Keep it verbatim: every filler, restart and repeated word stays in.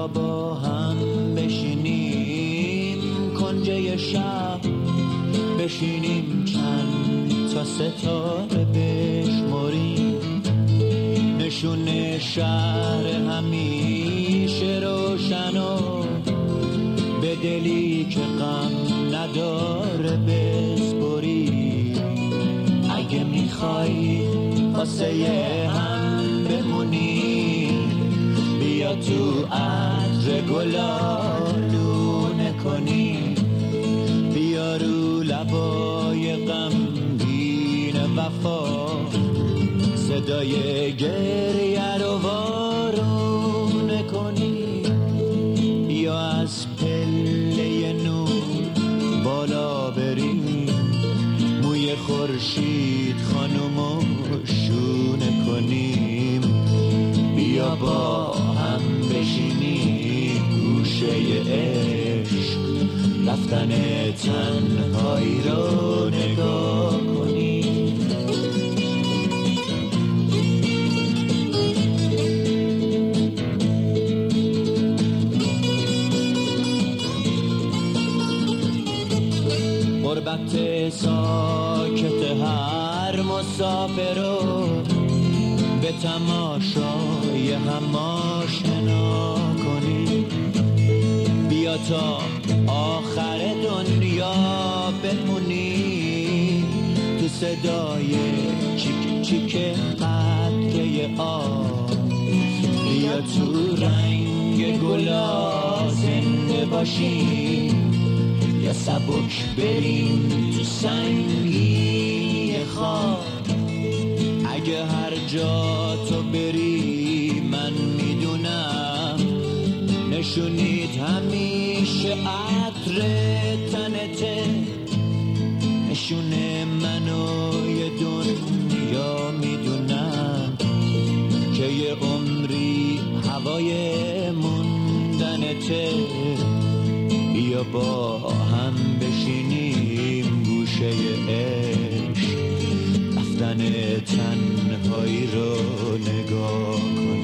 بیا با هم بشینیم کنجه شب، بشینیم چند تا ستاره بشمریم، نشون شهر همیشه روشن و به دلی که غم نداره بسپریم. اگه میخوای واسه هم بمونی بیا تو عطر گلالونه کنی، بیا رو لبای غمگین وفا صدای گریه رو وارونه کنی، بیا از پله نور بالا بریم، موی خورشید خانومو شونه کنیم، بیا با هم بشینیم گوشه عشق، رفتن تنهایی رو نگاه کنیم. غربت ساکت هر مسافر رو به تماشای هم آشنا کنی، بیا تا آخر دنیا بمونی تو صدای چیک چیک قطره آب، بیا تو رنگ گلا زنده باشی، یا سبک بریم تو سنگی خواب. اگه هر جا تو بری من میدونم نشونید همیشه عطر تنته، نشون منو یه دنیا میدونم که یه عمری هوای موندنته، بیا با هم بشینیم گوشه عشق، رفتن تنهایی رو نگاه کن.